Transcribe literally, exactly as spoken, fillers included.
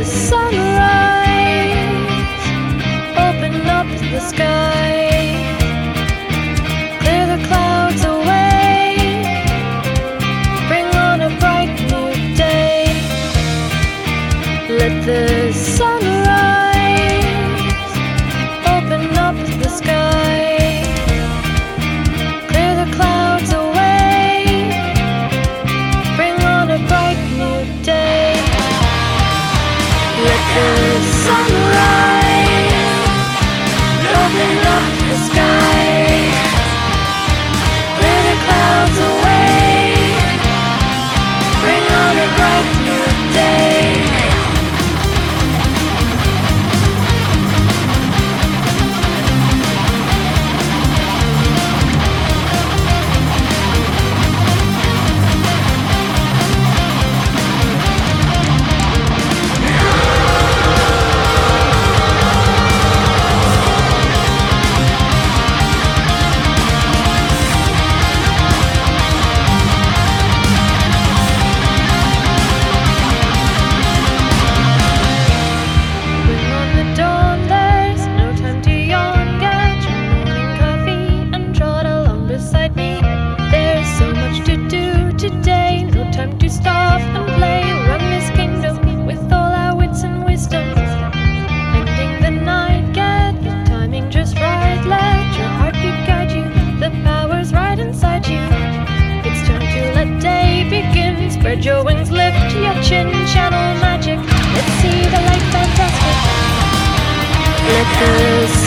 the sunrise open up the sky, clear the clouds away, bring on a bright new day. Let the sunrise open up the sky, clear the clouds away, bring on a bright new day. Let the sunrise open up the sky, clear the clouds away, bring on a bright new day. Spread your wings, lift your chin, channel magic. Let's see the light fantastic. Let the